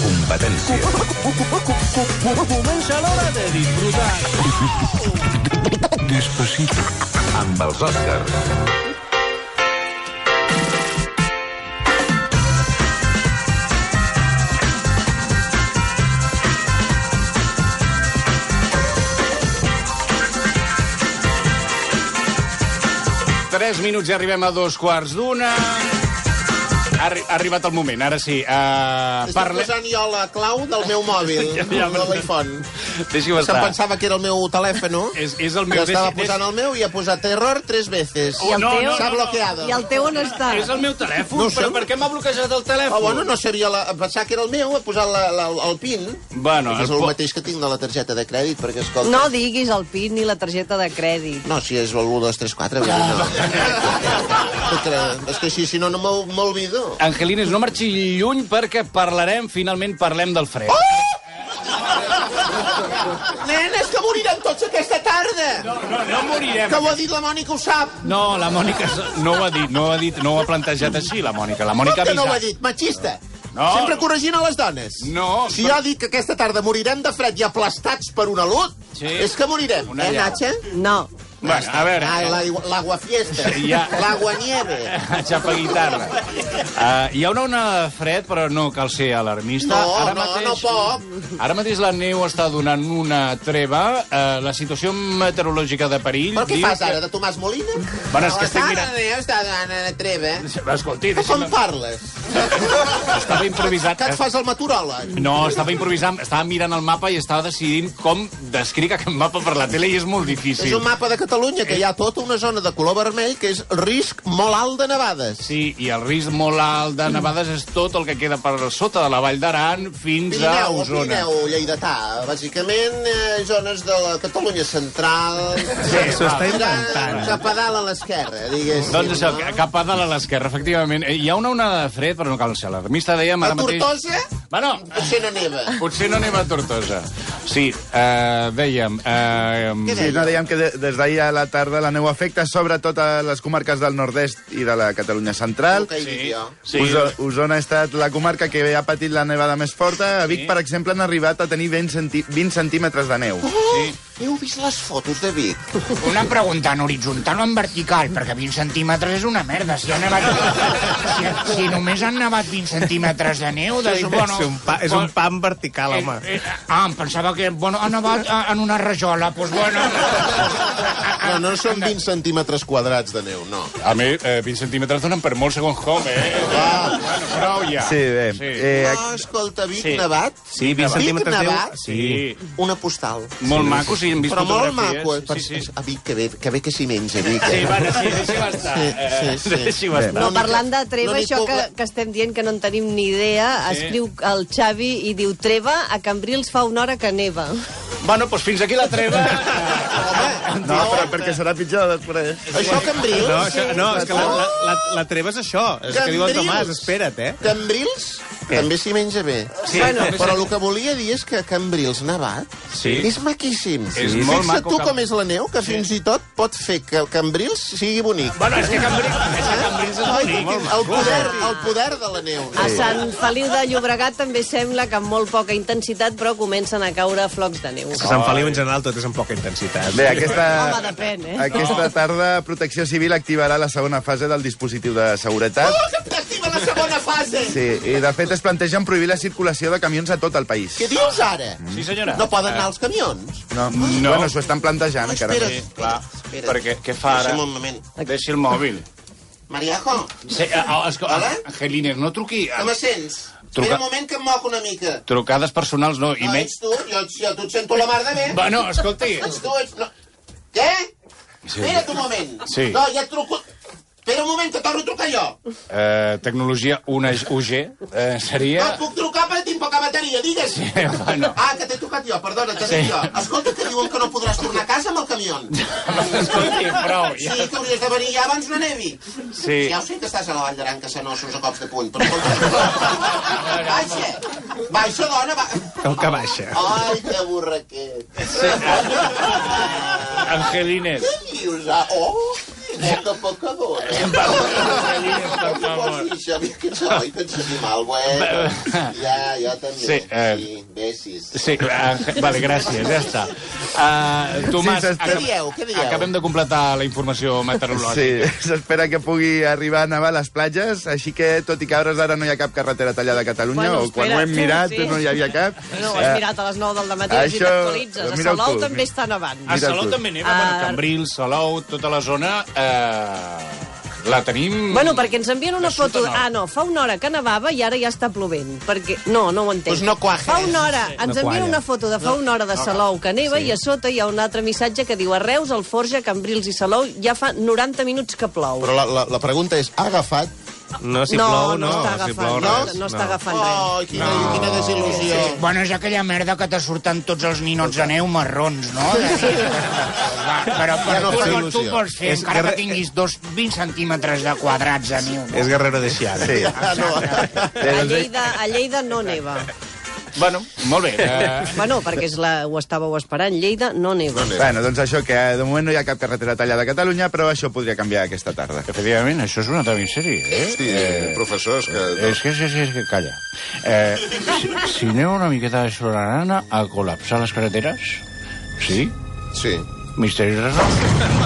competència. Comença l'hora de disfrutar. Despacito. Amb els Oscars. Tres minuts i arribem a 2:15. Ha arribat el moment, ara sí. Estic posant jo la clau del meu mòbil, de l'iPhone. Deixi-ho estar. Se'm pensava que era el meu telèfon. És el meu. Jo estava posant el meu i ha posat error 3 veces. I el teu? S'ha bloqueado. I el teu on està? És el meu telèfon, No ho sé. però per què m'ha bloquejat el telèfon? Bueno, no sabia... Pensava que era el meu, he posat el PIN. Bueno, És el mateix que tinc de la targeta de crèdit, perquè, escolta... No diguis el PIN ni la targeta de crèdit. No, si és el 1, 2, 3, 4, no. És que així, si no, no m'olvido. Angelines, no marxi lluny perquè finalment parlem del fred. Oh! Nen, és que morirem tots aquesta tarda. No morirem. Que ho ha dit la Mònica, ho sap. No, la Mònica no ho ha dit, no ho ha plantejat així, la Mònica. La Mònica Com que no ho avisa. ha dit? Machista. No. Sempre corregint a les dones. No. Si jo dic que aquesta tarda morirem de fred i aplastats per un alut, Sí. És que morirem. Una llau. Natxa? No. Bueno, a veure... L'agua fiesta. Ja. L'agua nieve. Xapa guitarra. Hi ha una ona de fred, però no cal ser alarmista. No pot. Ara mateix la neu està donant una treva. La situació meteorològica de perill... Però què diu fas ara, de Tomàs Molina? Bueno, és que estic mirant... La neu està donant una treva. Escolti, Com parles? Estava improvisat. Que et fas el meteoròleg? No, estava improvisant, estava mirant el mapa i estava decidint com descric aquest mapa per la tele i és molt difícil. És un mapa de Catalunya que hi ha tota una zona de color vermell que és risc molt alt de nevades. Sí, i el risc molt alt de nevades és tot el que queda per sota de la Vall d'Aran fins a Osona. Pirineu lleidatà, bàsicament zones de la Catalunya central. Sí, s'ho està inventant. Cap a dalt a l'esquerra, diguéssim. Doncs això, cap a dalt a l'esquerra, efectivament. Hi ha una onada de fred, però no cal ser alarmista, dèiem A ara mateix... Tortosa? Bueno, Potser no neva. potser no anem a Tortosa. Sí, dèiem... Sí, no, dèiem que des d'ahir a la tarda la neu afecta sobretot a les comarques del nord-est i de la Catalunya central. Sí. Osona ha estat la comarca que ha patit la nevada més forta. A Vic, per exemple, han arribat a tenir 20 centímetres de neu. Sí. Heu vist les fotos de Vic? Una pregunta en horitzontal o en vertical, perquè 20 centímetres és una merda. Si, si només han nevat 20 centímetres de neu... És un pa en vertical, home. Em pensava que ha nevat en una rajola. Doncs bueno... No són 20 centímetres quadrats de neu, no. A mi, 20 centímetres donen per molt segons com, Bueno, prou ja. Sí, bé. Sí. Escolta, Vic Sí. nevat? Sí, 20 centímetres de neu. nevat? Sí. Una postal. Molt maco, sí, hem vist Però molt fotografies. maco. Sí, sí. A Vic, que bé que s'hi menja, Vic. Sí, bueno, sí, deixi-ho estar. Sí. Deixi-ho estar. Però parlant de treva, l'únic això poble- que estem dient que no en tenim ni idea, Sí. escriu el Xavi i diu treva, a Cambrils fa una hora que neva. Bueno, doncs fins aquí la treva. No, però perquè serà pitjor després. Això Cambrils? No, és que la treva és això. És que diu el Tomàs, espera't, Cambrils també s'hi menja bé. Sí, Bueno, Però el que volia dir és que Cambrils nevat Sí. és maquíssim. És molt Fixa't maco, tu Cam- com és la neu, que fins i tot pot fer que Cambrils sigui bonic. Bueno, és que Cambrils és bonic. El poder de la neu. A Sant Feliu de Llobregat també sembla que amb molt poca intensitat, però comencen a caure flocs de neu. Que Sant Feliu en general tot és amb poca intensitat. Bé, Home, depèn, aquesta tarda Protecció Civil activarà la segona fase del dispositiu de seguretat. Que activa la segona fase! Sí, i de fet es plantegen prohibir la circulació de camions a tot el país. Què dius ara? Sí, senyora. No poden anar els camions? No. Bueno, s'ho estan plantejant encara. Espera't, Sí, clar. espera't. Perquè què fa ara? Deixa'm un moment. Deixi el mòbil. Mariajo, Sí, Hola? Angelines, no truqui. que me sents? Truca- Espera un moment que em moc una mica. Trucades personals no, i No, menys... ets tu? Jo tu et sento la mar de bé. Bueno, escolti. Ets tu, ets... No. Què? Sí. Espera't un moment. Sí. No, ja et truco... Espera un moment, que torno a trucar jo. Tecnologia UG No seria... et puc trucar perquè tinc poca bateria, digues. Sí, bueno. Ah, que t'he trucat jo, perdona, t'he dit jo. Escolta, que diuen que no podràs tornar a casa amb el camió. Escolti, prou. Sí, que hauries de venir ja abans no nevi. Sí. Ja ho sé que estàs a la Vall d'Aran, que se nossos a cops de puny, però escolta... Baixa, dona, va... El que baixa. Ai, que borraquet. Angelines. Què dius? Oh, Pecadora. Per favor. Això, mira que soy, tan mal, bueno. Ja, jo també. Sí, besis. Sí, vale, gràcies, ja està. Tomàs, Què dieu? acabem de completar la informació meteorològica. Sí, s'espera que pugui arribar a nevar a les platges, així que, tot i que a hores d'ara no hi ha cap carretera tallada a Catalunya, Bueno, o quan ho hem espera, mirat sí. no hi havia cap. No, ho has mirat a les 9 del dematí, així Això, t'actualitzes. A mira-ho Salou tu, també està nevant. A Mira Salou tu. també neva, bueno, Cambrils, Salou, tota la zona, la tenim... Bueno, perquè ens envien una de sud foto... a nord. Ah, no, fa una hora que nevava i ara ja està plovent. Perquè... No ho entenc. Pues no cuajes. Fa una hora, ens no envien qualla. una foto de fa una hora de Salou que neva i a sota hi ha un altre missatge que diu a Reus, Alforja, Cambrils i Salou ja fa 90 minuts que plou. Però la pregunta és, ha agafat? No, si plou, no. està Si agafant plou, res. res. No està agafant res. Oh, quina desil·lusió. Bueno, és aquella merda que te surten tots els ninots de neu marrons, no? Però no fa tu il·lusió. pots fer, És encara que que tinguis 20 centímetres de quadrats de neu. És Guerrero de Xiara. Sí. A Lleida no neva. Bueno, molt bé. Bueno, perquè ho estàveu esperant. Lleida no neva. Bueno, doncs això, que de moment no hi ha cap carretera tallada a Catalunya, però això podria canviar aquesta tarda. Efectivament, això és una travesseria, eh? Sí, professors que... És que calla. Si aneu una miqueta de solarana a col·lapsar les carreteres, sí? Sí. Misteri resolt.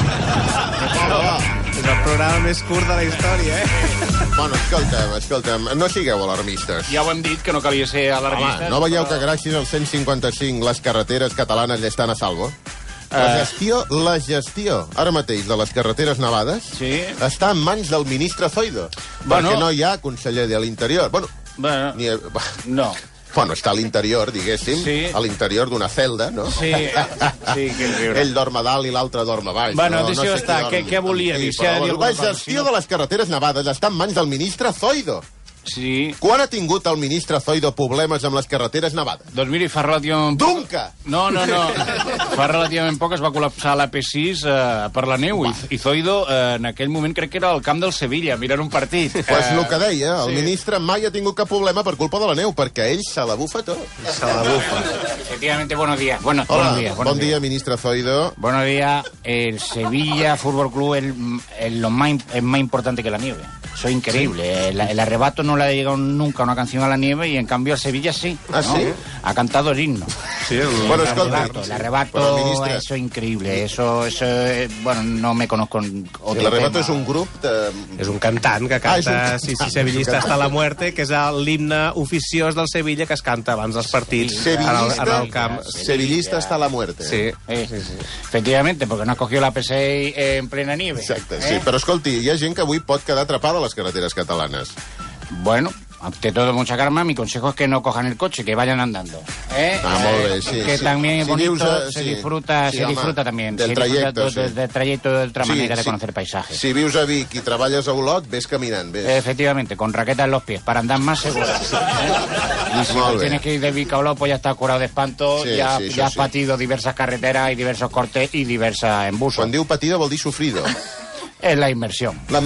És el programa més curt de la història, Bueno, escolta'm, no sigueu alarmistes. Ja ho hem dit, que no calia ser alarmistes. Home, no veieu que gràcies al 155 les carreteres catalanes ja estan a salvo? La gestió, ara mateix, de les carreteres nevades Sí. està en mans del ministre Zoido, Bueno. perquè no hi ha conseller de l'Interior. Bueno, Bueno, no. Bueno, està a l'interior, diguéssim, Sí. a l'interior d'una celda, no? Sí, que riure. Ell dorm a dalt i l'altre dorm a baix. Bueno, no, deixa-ho sé estar. qui dorm Què volia dir? Si ha de dir però, alguna la cosa, gestió si no- de les carreteres nevades està en mans del ministre Zoido. Sí. Quan ha tingut el ministre Zoido problemes amb les carreteres nevades? Doncs miri, fa relativament... Dunca! No. Fa relativament poc es va col·lapsar la P6 per la neu i Zoido en aquell moment crec que era al camp del Sevilla, mirant un partit. Pues el que deia, el sí. ministre mai ha tingut cap problema per culpa de la neu, perquè ell se la bufa tot. Efectivamente, buenos días. Buenos Hola, días. bon dia, ministre Zoido. Buenos días. El Sevilla Fútbol Club es más importante que la nieve. Eso es increíble. El arrebato no le ha llegado nunca una canción a la nieve y en cambio al Sevilla sí. ¿Ah, ¿no? sí? Ha cantado el himno. Sí, Bueno, El escolta, arrebato, Bueno, ministre. eso es increïble. Eso bueno, no me conozco otro El Arrebato tema. és un grup de... És un cantant que canta és un cantant. Sí, sevillista hasta la muerte, que és l'himne oficiós del Sevilla que es canta abans dels partits en el camp. Sevillista hasta la muerte. Sí. Efectivamente, porque no has cogido la P6 en plena nieve. Exacte, sí. Però escolti, hi ha gent que avui pot quedar atrapada a les carreteres catalanes. Bueno, ante todo, mucha calma. Mi consejo es que no cojan el coche, que vayan andando. Molt bé, sí. Que sí. también es Si bonito, vius a- se sí. disfruta, Sí, se home, disfruta también. del se trayecto, disfruta sí. del trayecto de otra Sí, manera de sí. conocer paisajes. Si vius a Vic i treballes a Olot, ves caminant, ves. Efectivamente, con raqueta en los pies, para andar más seguro. Y si Molt no bé. tienes que ir de Vic a Olot, pues ya estás curado de espanto, Sí, ya, sí, això ya has sí. patido diversas carreteras y diversos cortes y diversas embusos. Quan diu patida vol dir sofrido. Es la inmersión. La...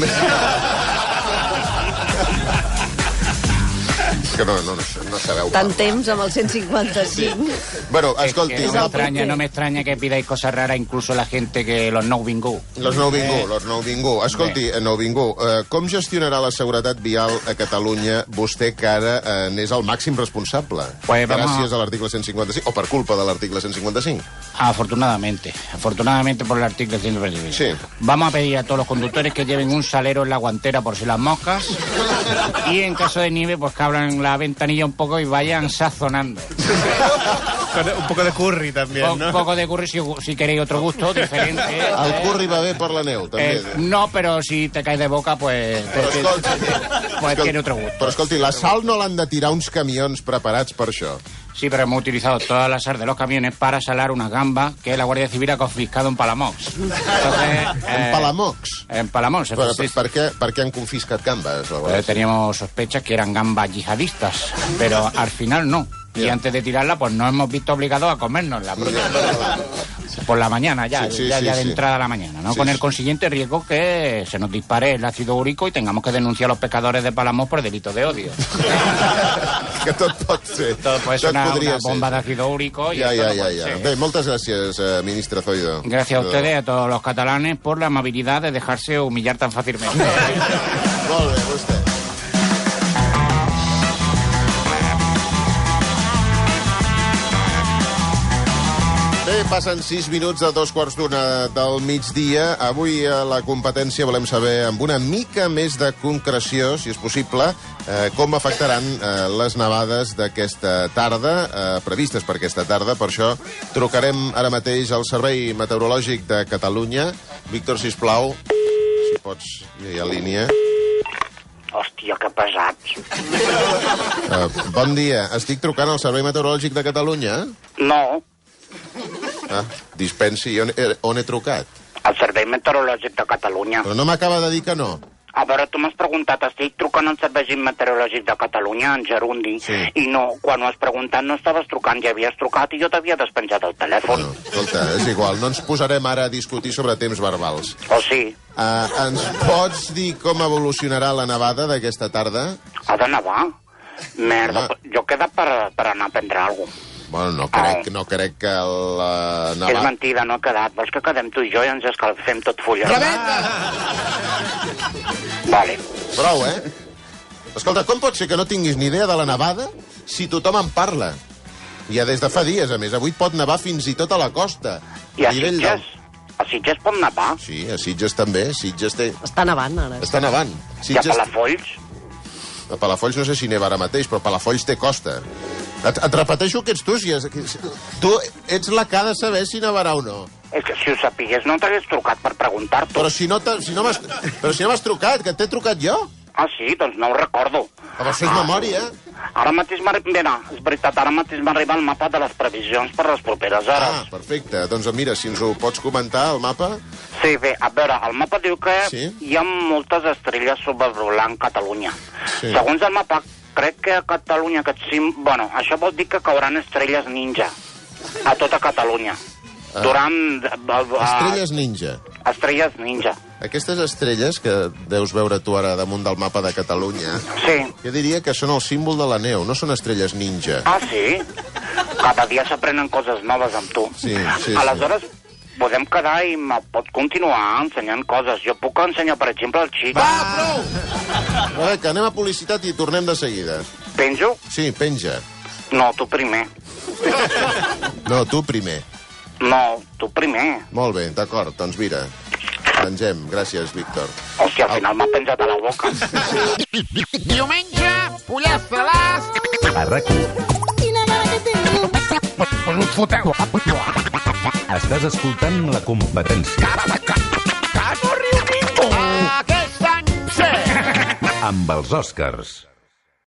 És que no sabeu. Tant parlar. temps amb el 155. Bueno, escolti, Que no me extraña que pidáis cosas raras, incluso la gente que los no bingo. los nouvingut. Escolti, nouvingut, com gestionarà la seguretat vial a Catalunya vostè que ara n'és el màxim responsable? Pues vamos Gràcies a l'article 155, o per culpa de l'article 155? Afortunadamente por el artículo 125. Sí. Vamos a pedir a todos los conductores que lleven un salero en la guantera por si las moscas y en caso de nieve pues que abran la ventanilla un poco y vayan sazonando. Un poco de curry también, Un ¿no? poco de curry si queréis otro gusto diferente. El curri va bé per la neu, també. No, pero si te caes de boca pues tiene otro gusto. Però escolti, la sal no l'han de tirar uns camions preparats per això. Sí, pero hemos utilizado toda la sal de los camiones para salar unas gambas que la Guardia Civil ha confiscado en Palamox. Entonces, En Palamox. En Palamox, Però, sí. per què han confiscat gambes? la Guàrdia Civil? Teníamos sospechas que eran gambas yihadistas, pero al final no. Y antes de tirarla, pues nos hemos visto obligados a comérnosla. por la mañana, ya Sí, de entrada a la mañana, ¿no? Sí, Con el sí. consiguiente riesgo que se nos dispare el ácido úrico y tengamos que denunciar a los pecadores de Palamós por delito de odio. Que tot pot ser. Todo puede ser una podria bomba de ser. ácido úrico y Ja, esto ja, no ja, puede ja. ser. Bé, moltes gràcies, ministre Zoido. Gracias a ustedes y a todos los catalanes por la amabilidad de dejarse humillar tan fácilmente. Molt bé, vostè. Bé, passen 6 minuts de 2:15 del migdia. Avui a la competència volem saber, amb una mica més de concreció, si és possible, com afectaran les nevades d'aquesta tarda, previstes per aquesta tarda. Per això trucarem ara mateix al Servei Meteorològic de Catalunya. Víctor, sisplau, si pots, hi ha línia. Hòstia, que pesats. Bon dia, estic trucant al Servei Meteorològic de Catalunya. No, Dispensi, on he trucat? al Servei Meteorològic de Catalunya. Però no m'acaba de dir que no. A veure, tu m'has preguntat, estic trucant al Servei Meteorològic de Catalunya, en Gerundi, Sí. i no, quan ho has preguntat no estaves trucant, ja havies trucat i jo t'havia despenjat el telèfon. Bueno, escolta, és igual, no ens posarem ara a discutir sobre temps verbals. O sí, Ens pots dir com evolucionarà la nevada d'aquesta tarda? ha de nevar. Merda, Home. jo he quedat per anar a prendre alguna cosa. Bueno, no crec que la És nevada... mentida, no he quedat. Vols que quedem tu i jo i ens escalfem tot fulles? Vale. Prou, Escolta, com pot ser que no tinguis ni idea de la nevada si tothom en parla? Ja des de fa dies, a més. Avui pot nevar fins i tot a la costa. I a nivell Sitges? A Sitges pot nevar? Sí, a Sitges també. Sitges té... Està nevant, ara. Està nevant. I a Palafolls? A Palafolls no sé si neva ara mateix, però Palafolls té costa. Et repeteixo que ets tu. Tu ets la que ha de saber si nevarà o no. És que si ho sapigués no t'hagués trucat per preguntar-t'ho. Però si no m'has trucat, que t'he trucat jo. Ah, sí? Doncs no ho recordo. Però això és memòria. Ara mateix mira, és veritat, ara mateix m'arriba el mapa de les previsions per les properes hores. Perfecte. Doncs mira, si ens ho pots comentar, el mapa... Sí, bé, a veure, el mapa diu que Sí? hi ha moltes estrelles sobrevolant Catalunya. Sí. Segons el mapa, crec que a Catalunya bueno, això vol dir que cauran estrelles ninja a tota Catalunya. Durant... Estrelles ninja. Estrelles ninja. Aquestes estrelles que deus veure tu ara damunt del mapa de Catalunya, Sí. jo diria que són el símbol de la neu, no són estrelles ninja. Ah, sí? Cada dia s'aprenen coses noves amb tu. Sí. Aleshores, podem quedar i me pot continuar ensenyant coses. Jo puc ensenyar, per exemple, el xic. Prou! A veure, que anem a publicitat i tornem de seguida. Penjo? Sí, penja. No, tu primer. No, tu primer. No, tu primer. Molt bé, d'acord, doncs mira. Pengem, gràcies, Víctor. Hòstia, al final m'ha penjat a la boca. Diumenge, pollastres. A RAC1. Pues us foteu. Estàs escoltant La Competència. Que no riu ningú. Aquest any sí. Amb els Oscars.